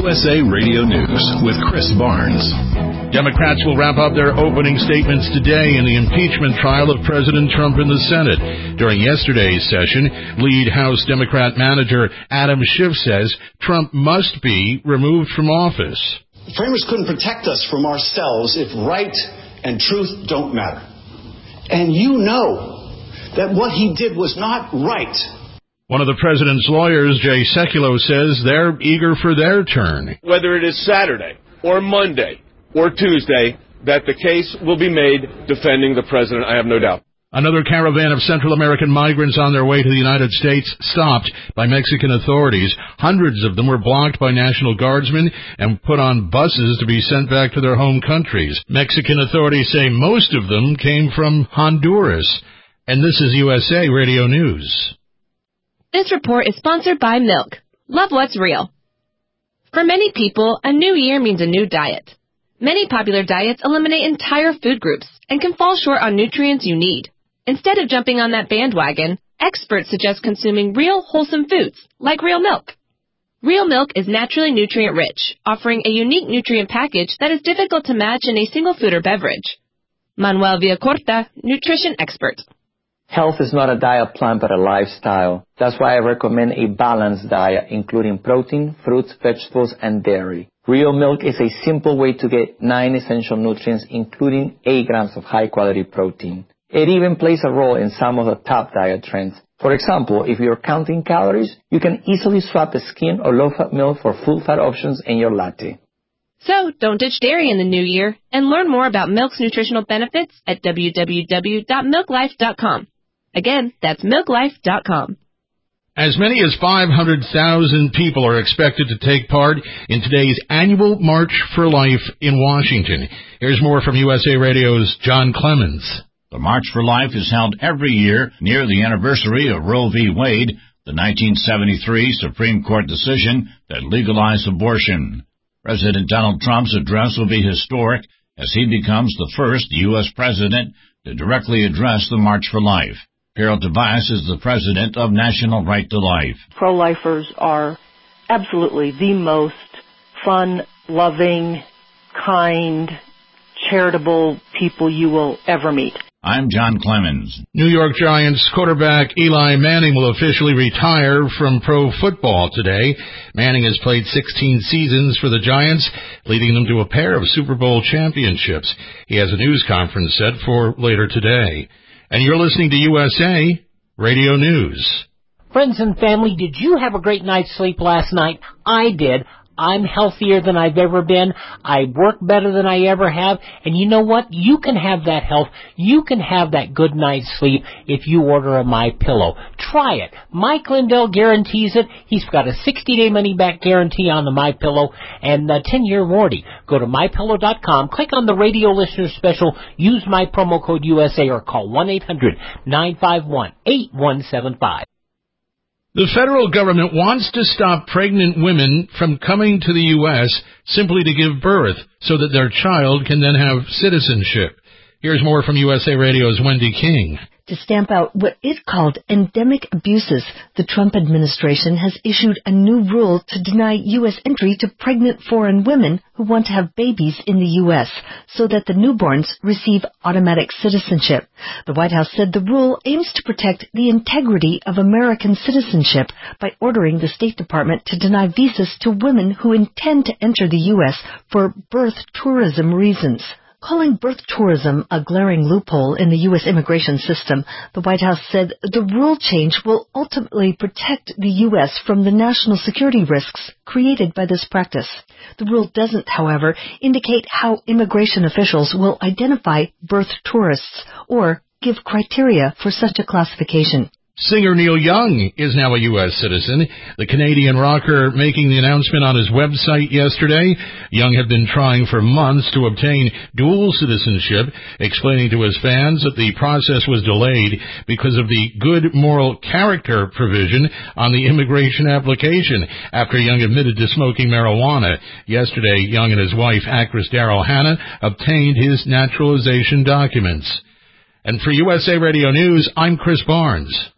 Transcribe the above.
USA Radio News with Chris Barnes. Democrats will wrap up their opening statements today in the impeachment trial of President Trump in the Senate. During yesterday's session, lead House Democrat manager Adam Schiff says Trump must be removed from office. Framers couldn't protect us from ourselves if right and truth don't matter. And you know that what he did was not right. One of the president's lawyers, Jay Sekulow, says they're eager for their turn. Whether it is Saturday or Monday or Tuesday, that the case will be made defending the president, I have no doubt. Another caravan of Central American migrants on their way to the United States stopped by Mexican authorities. Hundreds of them were blocked by National Guardsmen and put on buses to be sent back to their home countries. Mexican authorities say most of them came from Honduras. And this is USA Radio News. This report is sponsored by Milk. Love what's real. For many people, a new year means a new diet. Many popular diets eliminate entire food groups and can fall short on nutrients you need. Instead of jumping on that bandwagon, experts suggest consuming real, wholesome foods, like real milk. Real milk is naturally nutrient-rich, offering a unique nutrient package that is difficult to match in a single food or beverage. Manuel Villacorta, nutrition expert. Health is not a diet plan, but a lifestyle. That's why I recommend a balanced diet, including protein, fruits, vegetables, and dairy. Real milk is a simple way to get 9 essential nutrients, including 8 grams of high-quality protein. It even plays a role in some of the top diet trends. For example, if you're counting calories, you can easily swap the skim or low-fat milk for full-fat options in your latte. So, don't ditch dairy in the new year, and learn more about milk's nutritional benefits at www.milklife.com. Again, that's milklife.com. As many as 500,000 people are expected to take part in today's annual March for Life in Washington. Here's more from USA Radio's John Clemens. The March for Life is held every year near the anniversary of Roe v. Wade, the 1973 Supreme Court decision that legalized abortion. President Donald Trump's address will be historic as he becomes the first U.S. president to directly address the March for Life. Carol Tobias is the president of National Right to Life. Pro-lifers are absolutely the most fun, loving, kind, charitable people you will ever meet. I'm John Clemens. New York Giants quarterback Eli Manning will officially retire from pro football today. Manning has played 16 seasons for the Giants, leading them to a pair of Super Bowl championships. He has a news conference set for later today. And you're listening to USA Radio News. Friends and family, did you have a great night's sleep last night? I did. I'm healthier than I've ever been. I work better than I ever have. And you know what? You can have that health. You can have that good night's sleep if you order a MyPillow. Try it. Mike Lindell guarantees it. He's got a 60-day money-back guarantee on the MyPillow and a 10-year warranty. Go to MyPillow.com, click on the radio listener special, use my promo code USA, or call 1-800-951-8175. The federal government wants to stop pregnant women from coming to the U.S. simply to give birth so that their child can then have citizenship. Here's more from USA Radio's Wendy King. To stamp out what it called endemic abuses, the Trump administration has issued a new rule to deny U.S. entry to pregnant foreign women who want to have babies in the U.S. so that the newborns receive automatic citizenship. The White House said the rule aims to protect the integrity of American citizenship by ordering the State Department to deny visas to women who intend to enter the U.S. for birth tourism reasons. Calling birth tourism a glaring loophole in the U.S. immigration system, the White House said the rule change will ultimately protect the U.S. from the national security risks created by this practice. The rule doesn't, however, indicate how immigration officials will identify birth tourists or give criteria for such a classification. Singer Neil Young is now a U.S. citizen. The Canadian rocker making the announcement on his website yesterday. Young had been trying for months to obtain dual citizenship, explaining to his fans that the process was delayed because of the good moral character provision on the immigration application after Young admitted to smoking marijuana. Yesterday, Young and his wife, actress Daryl Hannah, obtained his naturalization documents. And for USA Radio News, I'm Chris Barnes.